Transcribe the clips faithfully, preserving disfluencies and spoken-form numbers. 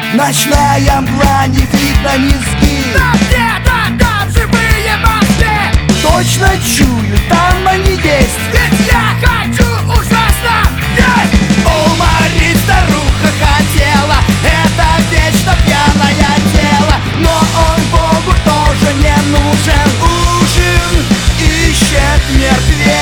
Ночная мгла, не видно низги. Но где-то там живые мозги. Точно чую, там они есть. Ведь я хочу ужасно есть. Уморить старуха хотела, это вечно пьяное тело. Но он Богу тоже не нужен. Ужин ищет мертвец.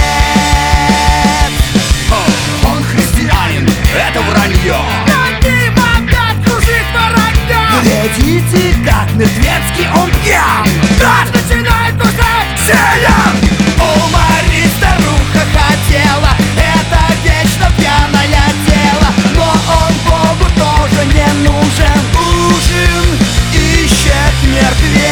Он христианин, это вранье. Над ним опять кружит воронье. Глядите, как мертвецкий он пьян. Аж начинает пускать сея. Уморить старуха хотела, это вечно пьяное тело. Но он Богу тоже не нужен. Ужин ищет мертвец.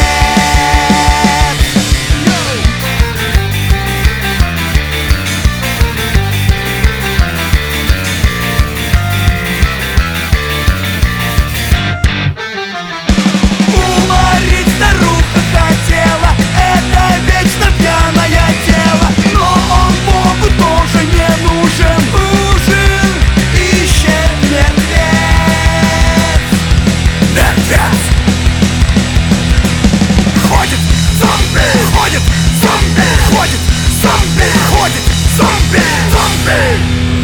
Уморить старуха хотела, это вечно пьяное тело. Но он Богу тоже не нужен. Ужин ищет мертвец. Мертвец! Ходит зомби! Ходит зомби! Ходит зомби! Ходит зомби! Зомби!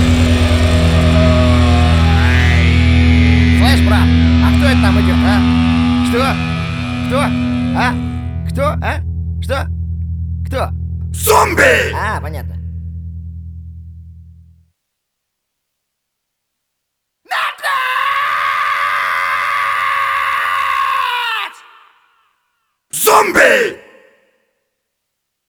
Слышь, брат, а кто это там идет, а? Что? Кто? А? Кто? А? Что? Кто? Зомби! А, понятно.